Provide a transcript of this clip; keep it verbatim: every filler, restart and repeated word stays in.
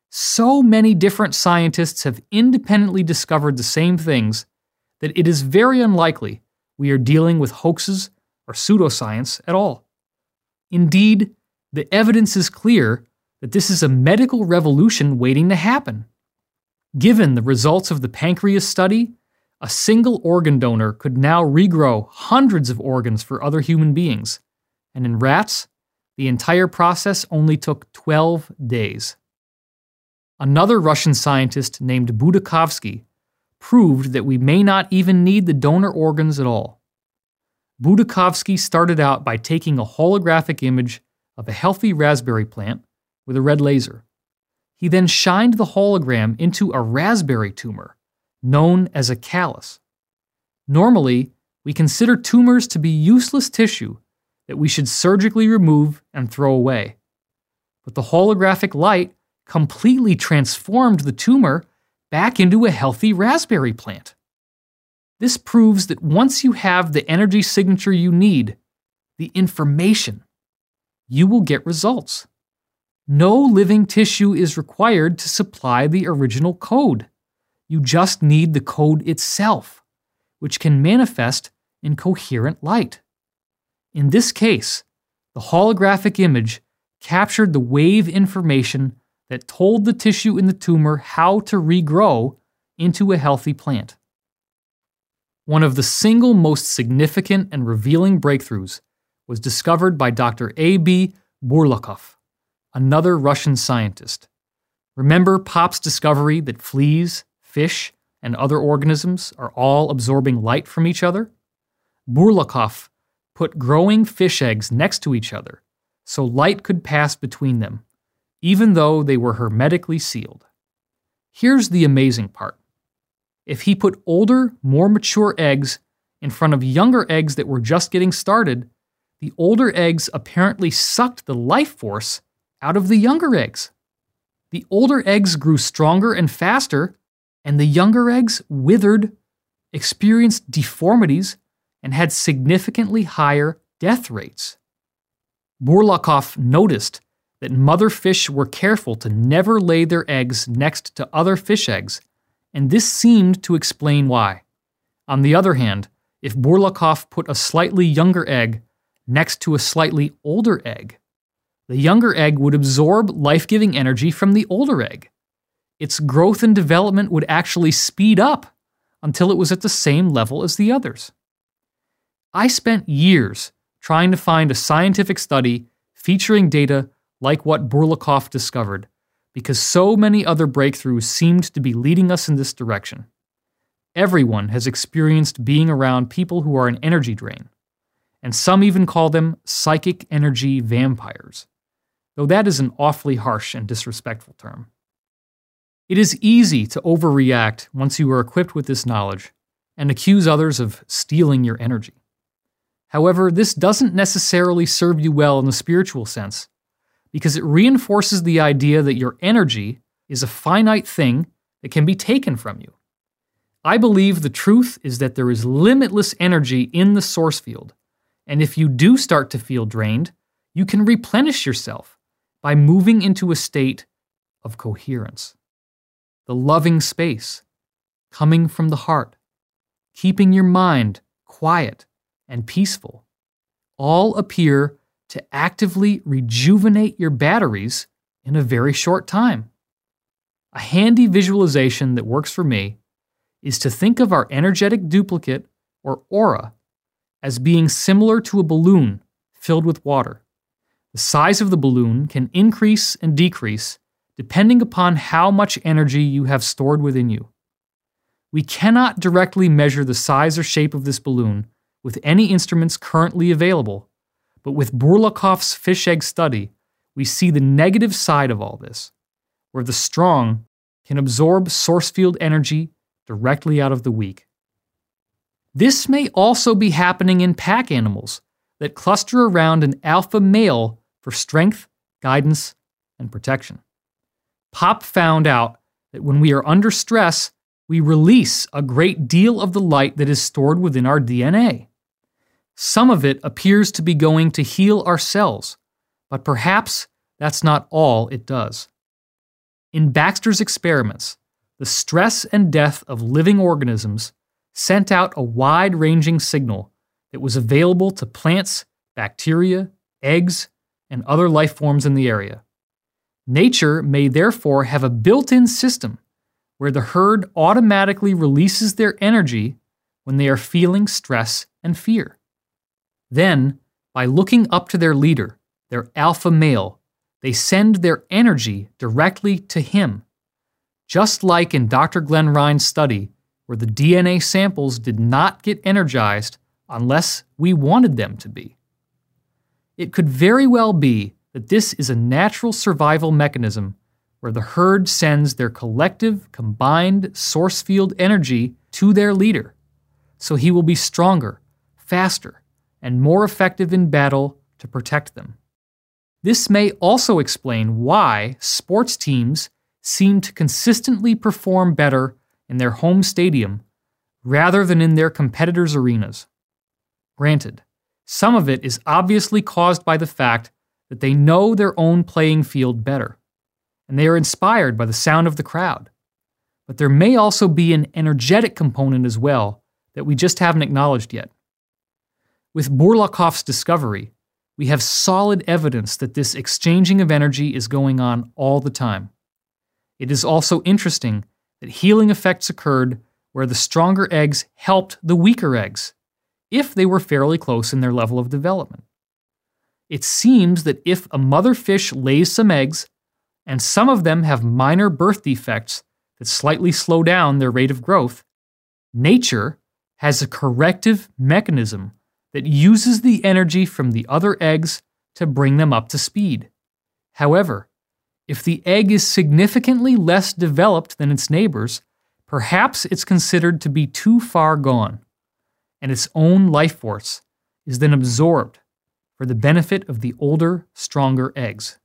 So many different scientists have independently discovered the same things that it is very unlikely we are dealing with hoaxes or pseudoscience at all. Indeed, the evidence is clear that this is a medical revolution waiting to happen. Given the results of the pancreas study, a single organ donor could now regrow hundreds of organs for other human beings, and in rats, the entire process only took twelve days. Another Russian scientist named Budakovsky proved that we may not even need the donor organs at all. Budakovsky started out by taking a holographic image of a healthy raspberry plant with a red laser. He then shined the hologram into a raspberry tumor, known as a callus. Normally, we consider tumors to be useless tissue that we should surgically remove and throw away. But the holographic light completely transformed the tumor back into a healthy raspberry plant. This proves that once you have the energy signature you need, the information, you will get results. No living tissue is required to supply the original code. You just need the code itself, which can manifest in coherent light. In this case, the holographic image captured the wave information that told the tissue in the tumor how to regrow into a healthy plant. One of the single most significant and revealing breakthroughs was discovered by Doctor A B Burlakov, another Russian scientist. Remember Pop's discovery that fleas, fish, and other organisms are all absorbing light from each other? Burlakov put growing fish eggs next to each other so light could pass between them, even though they were hermetically sealed. Here's the amazing part. If he put older, more mature eggs in front of younger eggs that were just getting started, the older eggs apparently sucked the life force out of the younger eggs. The older eggs grew stronger and faster, and the younger eggs withered, experienced deformities, and had significantly higher death rates. Burlakov noticed that mother fish were careful to never lay their eggs next to other fish eggs, and this seemed to explain why. On the other hand, if Burlakov put a slightly younger egg next to a slightly older egg, the younger egg would absorb life-giving energy from the older egg. Its growth and development would actually speed up until it was at the same level as the others. I spent years trying to find a scientific study featuring data like what Burlakov discovered, because so many other breakthroughs seemed to be leading us in this direction. Everyone has experienced being around people who are an energy drain, and some even call them psychic energy vampires, though that is an awfully harsh and disrespectful term. It is easy to overreact once you are equipped with this knowledge and accuse others of stealing your energy. However, this doesn't necessarily serve you well in the spiritual sense, because it reinforces the idea that your energy is a finite thing that can be taken from you. I believe the truth is that there is limitless energy in the source field, and if you do start to feel drained, you can replenish yourself by moving into a state of coherence. The loving space, coming from the heart, keeping your mind quiet and peaceful, all appear to actively rejuvenate your batteries in a very short time. A handy visualization that works for me is to think of our energetic duplicate, or aura, as being similar to a balloon filled with water. The size of the balloon can increase and decrease depending upon how much energy you have stored within you. We cannot directly measure the size or shape of this balloon with any instruments currently available, but with Burlakov's fish egg study, we see the negative side of all this, where the strong can absorb source field energy directly out of the weak. This may also be happening in pack animals that cluster around an alpha male for strength, guidance, and protection. Pop found out that when we are under stress, we release a great deal of the light that is stored within our D N A. Some of it appears to be going to heal our cells, but perhaps that's not all it does. In Baxter's experiments, the stress and death of living organisms sent out a wide-ranging signal that was available to plants, bacteria, eggs, and other life forms in the area. Nature may therefore have a built-in system where the herd automatically releases their energy when they are feeling stress and fear. Then, by looking up to their leader, their alpha male, they send their energy directly to him, just like in Doctor Glenn Ryan's study where the D N A samples did not get energized unless we wanted them to be. It could very well be that this is a natural survival mechanism where the herd sends their collective, combined source field energy to their leader, so he will be stronger, faster, and more effective in battle to protect them. This may also explain why sports teams seem to consistently perform better in their home stadium rather than in their competitors' arenas. Granted, some of it is obviously caused by the fact that they know their own playing field better, and they are inspired by the sound of the crowd. But there may also be an energetic component as well that we just haven't acknowledged yet. With Bourlakoff's discovery, we have solid evidence that this exchanging of energy is going on all the time. It is also interesting that healing effects occurred where the stronger eggs helped the weaker eggs, if they were fairly close in their level of development. It seems that if a mother fish lays some eggs, and some of them have minor birth defects that slightly slow down their rate of growth, nature has a corrective mechanism that uses the energy from the other eggs to bring them up to speed. However, if the egg is significantly less developed than its neighbors, perhaps it's considered to be too far gone, and its own life force is then absorbed for the benefit of the older, stronger eggs.